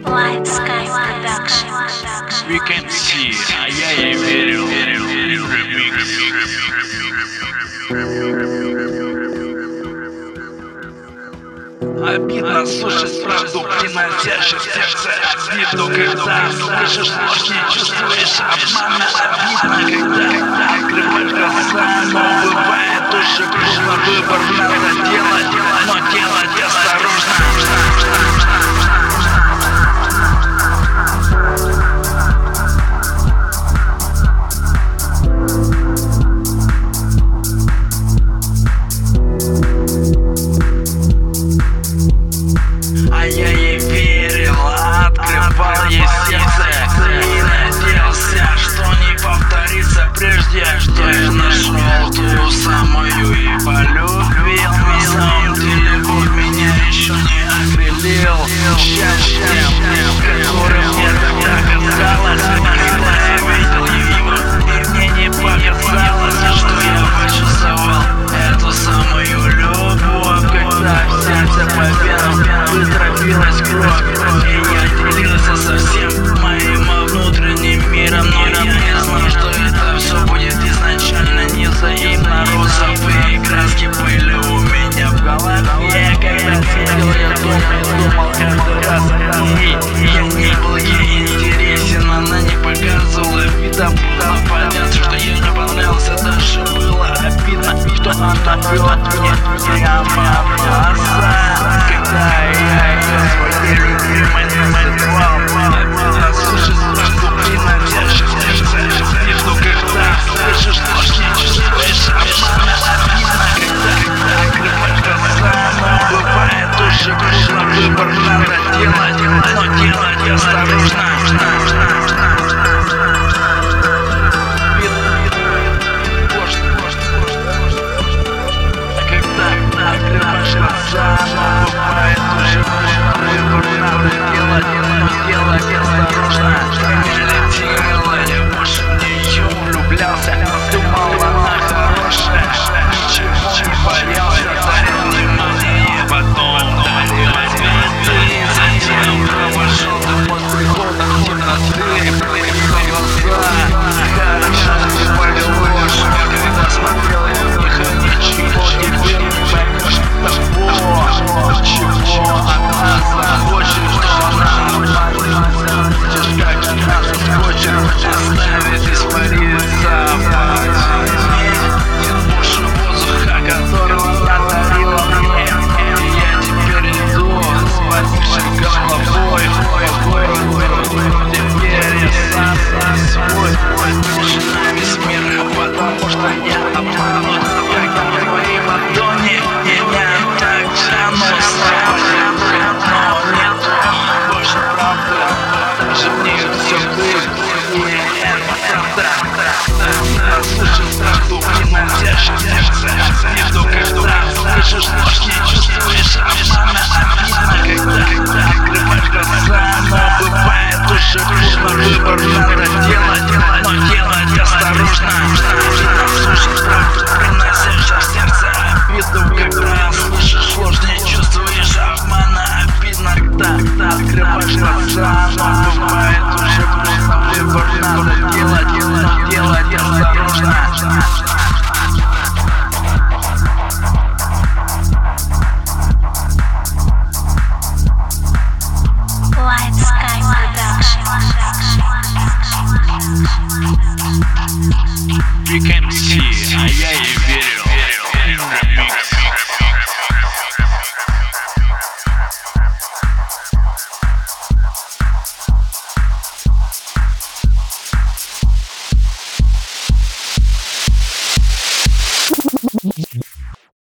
Light Sky Production. We can see, а я ей верил. Обидно слушать правду, приносящую в сердце обиду, когда слышишь ложь, не чувствуешь обмана. Обидно, когда открываешь глаза, но бывает уже поздно. Выбор надо делать, но делать осторожно. А я ей верил, открывал ей сердце и надеялся, что не повторится прежде, что я нашел ту самую и полюбил. На самом деле Бог меня еще не окрылил счастьем, которым мне тогда казалось, когда я видел его, и мне не показалось, что я почувствовал эту самую любовь, когда в сердце по венам быстро билась кровь, и я делился со всем моим внутренним миром, но я не знал, что это все будет изначально невзаимно. Розовые краски были у меня в голове, когда сидел я дома и думал каждый раз о ней. Я не был ей интересен, она не показывала вида, было понятно, что ей не понравился, даже было обидно, что она врет мне прямо.